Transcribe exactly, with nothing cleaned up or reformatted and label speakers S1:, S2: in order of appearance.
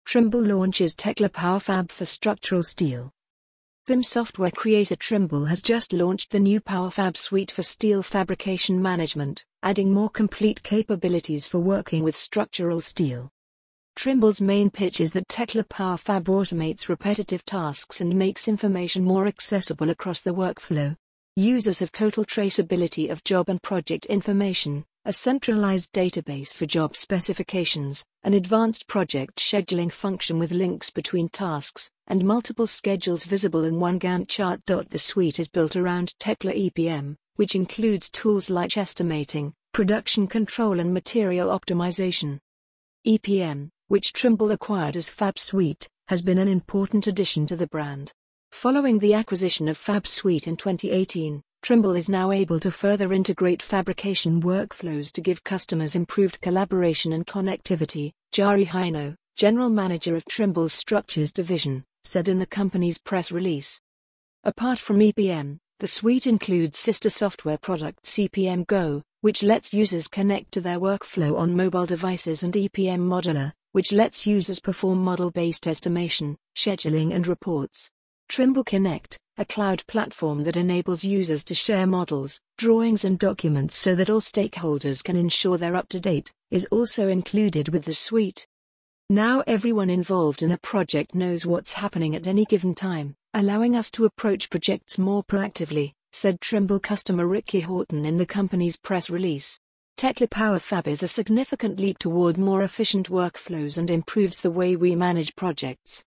S1: Trimble launches Tekla PowerFab for structural steel. B I M software creator Trimble has just launched the new PowerFab suite for steel fabrication management, adding more complete capabilities for working with structural steel. Trimble's main pitch is that Tekla PowerFab automates repetitive tasks and makes information more accessible across the workflow. Users have total traceability of job and project information, a centralized database for job specifications, an advanced project scheduling function with links between tasks, and multiple schedules visible in one Gantt chart. The suite is built around Tekla E P M, which includes tools like estimating, production control and material optimization. E P M, which Trimble acquired as Fab Suite, has been an important addition to the brand. Following the acquisition of Fab Suite in twenty eighteen, Trimble is now able to further integrate fabrication workflows to give customers improved collaboration and connectivity, Jari Heino, general manager of Trimble's Structures division, said in the company's press release. Apart from E P M, the suite includes sister software product C P M Go, which lets users connect to their workflow on mobile devices, and E P M Modeler, which lets users perform model-based estimation, scheduling and reports. Trimble Connect, a cloud platform that enables users to share models, drawings and documents so that all stakeholders can ensure they're up to date, is also included with the suite. Now everyone involved in a project knows what's happening at any given time, allowing us to approach projects more proactively, said Trimble customer Ricky Horton in the company's press release. Tekla PowerFab is a significant leap toward more efficient workflows and improves the way we manage projects.